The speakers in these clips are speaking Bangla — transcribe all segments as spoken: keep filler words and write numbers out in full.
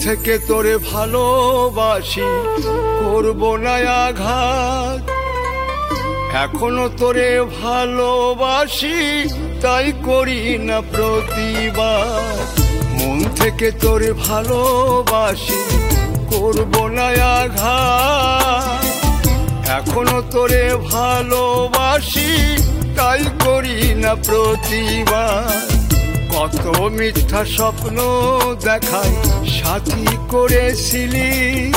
থেকে তোরে ভালোবাসি, করব না আঘাত। এখনো তোরে ভালোবাসি, তাই করি না প্রতিবাদ। মন থেকে তোরে ভালোবাসি, করব না আঘাত। এখনো তোরে ভালোবাসি, তাই করি না প্রতিবাদ। কত মিথ্যা স্বপ্ন দেখায় সাথী করেছিলি,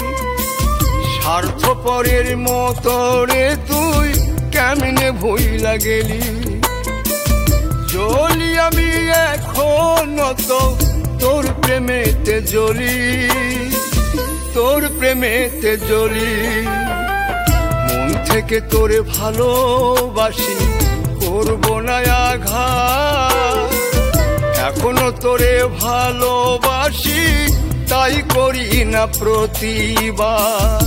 স্বার্থপরের মতো রে তুই কেমনে ভুইলা গেলি। জ্বলি আমি এখনো তো তোর প্রেমেতে জ্বলি, তোর প্রেমেতে জ্বলি। মন থেকে তোরে ভালোবাসি, করব না আঘাত। এখনো তোরে ভালোবাসি, তাই করি না প্রতিবাদ।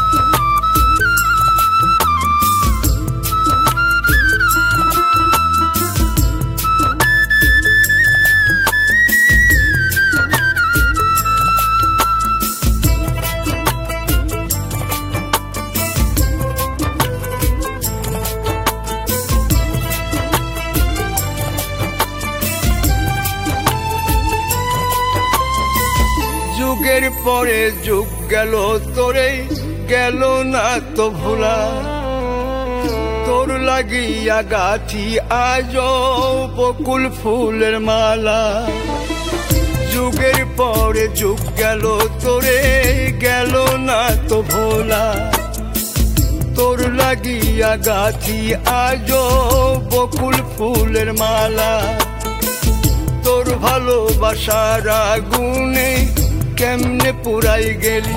যুগের পরে যুগ গেল, তোরে গেল না তো ভোলা। তোর লাগিয়া গাথি আজ বকুল ফুলের মালা। যুগের পরে যুগ গেল, তোরে গেল না তো ভোলা। তোর লাগিয়া গাথি আজ বকুল ফুলের মালা। তোর ভালোবাসার আগুনে কেমনে পুরাই গেলি।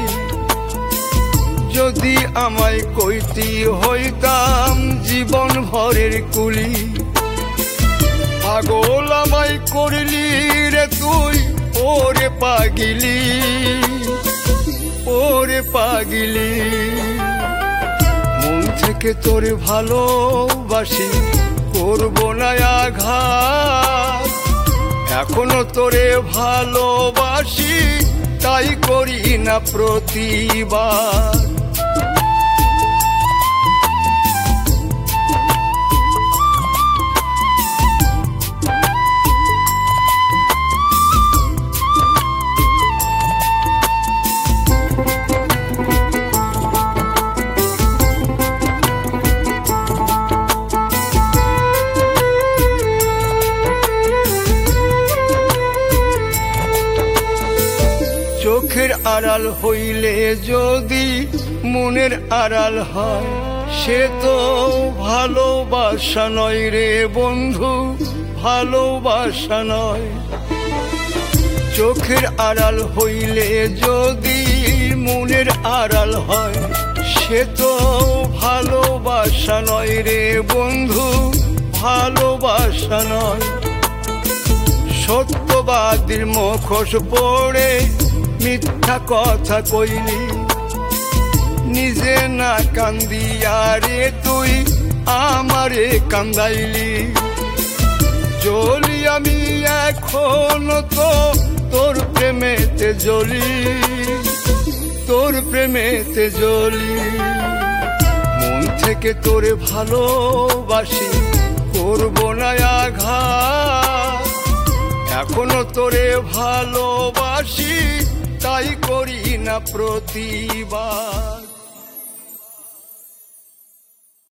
যদি আমায় কইতি হইতাম জীবন ভরের কুলি। পাগল আমায় করলি রে তুই, ওরে পাগিলি, ওরে পাগিলি। মন থেকে তোরে ভালোবাসি, করব না আঘাত। এখনো তোরে ভালোবাসি, তাই করি না প্রতিবাদ। চোখের আড়াল হইলে যদি মনের আড়াল হয়, সে তো ভালোবাসা নয় রে বন্ধু, ভালোবাসা নয়। চোখের আড়াল হইলে যদি মনের আড়াল হয়, সে তো ভালোবাসা নয় রে বন্ধু, ভালোবাসা নয়। সত্যবাদীর মুখোশ পড়ে মিথ্যা কথা কইলি। নিজে না কান্দিয়া রে তুই আমারে কান্দাইলি। জ্বলি আমি এখনো তো তোর প্রেমেতে জ্বলি, তোর প্রেমেতে জ্বলি। মন থেকে তোরে ভালোবাসি, করব না আঘাত। এখনো তোরে ভালোবাসি, তাই করি না প্রতিবাদ।